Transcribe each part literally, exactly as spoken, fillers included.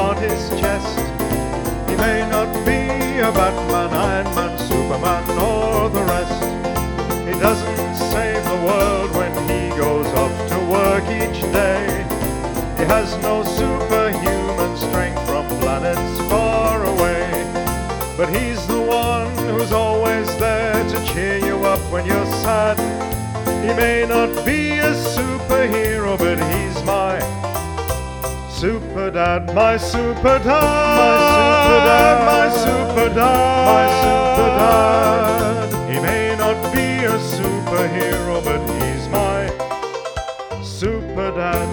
on his chest. He may not be a Batman, Iron Man, Superman, or the rest. He doesn't save the world when he goes off to work each day. He has no superhuman strength from planets far away. But he's the one who's always there to cheer you up when you're sad. He may not be a superhero, but he's my super dad, my super dad, my super dad, my super dad, my super dad. He may not be a superhero, but he's my super dad.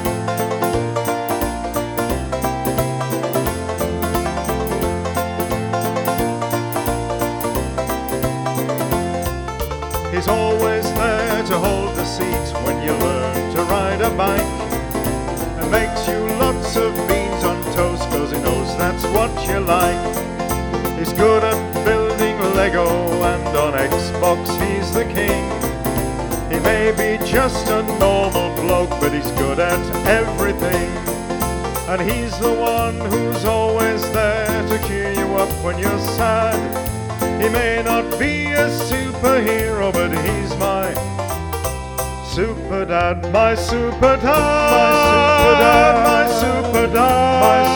He's always there to hold the seat when you learn to ride a bike, and makes you lots of beans on toast, cause he knows that's what you like. He's good at building Lego, and on Xbox he's the king. He may be just a normal bloke, but he's good at everything. And he's the one who's always there to cheer you up when you're sad. He may not be a superhero, but he's my super dad, my super dad, my super dad, my super dad, my